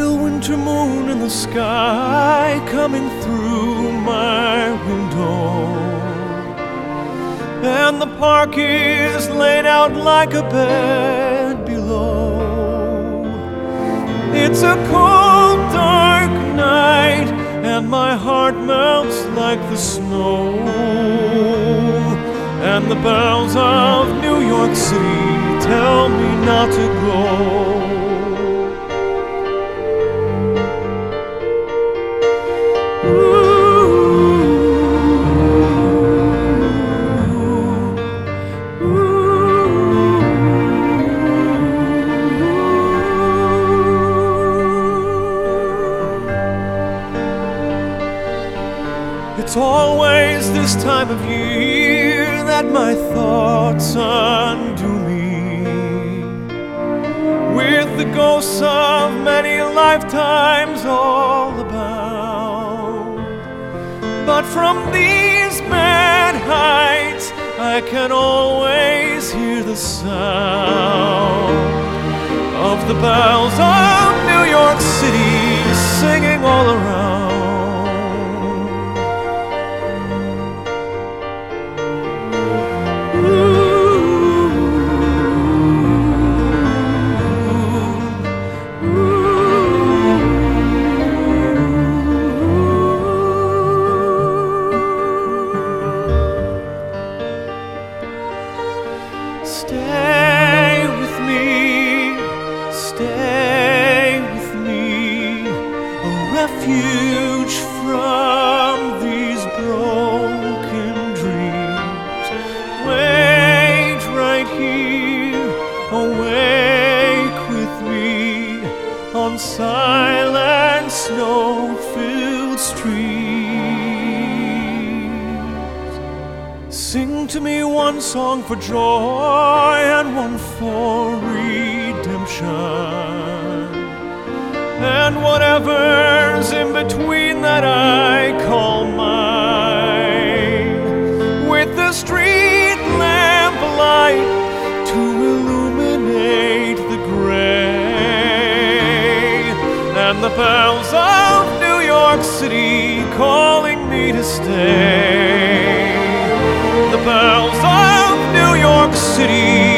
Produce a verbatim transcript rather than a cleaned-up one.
pale winter moon in the sky coming through my window, and the park is laid out like a bed below. It's a cold, dark night, and my heart melts like the snow, and the bells of New York City tell me not to go. It's always this time of year that my thoughts undo me, with the ghosts of many lifetimes all about. But from these mad heights I can always hear the sound of the bells of New York City singing all around. Stay with me, stay with me, a refuge from these broken dreams. Wait right here, awake with me on silent snow-filled streets. Sing to me one song for joy and one for redemption, and whatever's in between that I call mine, with the street lamp light to illuminate the gray, and the bells of New York City calling me to stay. The bells of New York City